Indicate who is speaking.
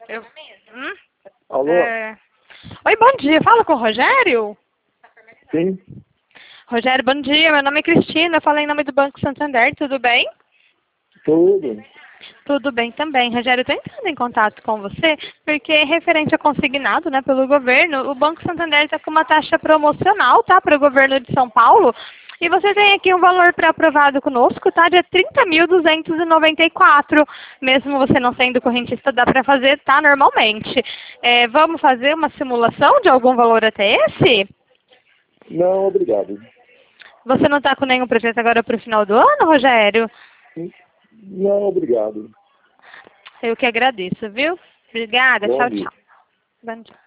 Speaker 1: Eu... Hum?
Speaker 2: Alô?
Speaker 1: Oi, bom dia. Fala com o Rogério?
Speaker 2: Sim,
Speaker 1: Rogério, bom dia. Meu nome é Cristina. Eu falei em nome do Banco Santander. Tudo bem?
Speaker 2: tudo.
Speaker 1: Tudo bem também. Rogério, eu estou entrando em contato com você porque, referente a consignado, né, pelo governo, o Banco Santander está com uma taxa promocional, tá, para o governo de São Paulo. E você tem aqui um valor pré-aprovado conosco, tá, de 30.294. Mesmo você não sendo correntista, dá para fazer, tá, normalmente. Vamos fazer uma simulação de algum valor até esse?
Speaker 2: Não, obrigado.
Speaker 1: Você não está com nenhum projeto agora para o final do ano, Rogério?
Speaker 2: Não, obrigado.
Speaker 1: Eu que agradeço, viu? Obrigada.
Speaker 2: Bom
Speaker 1: Tchau,
Speaker 2: dia.
Speaker 1: tchau. Bom dia.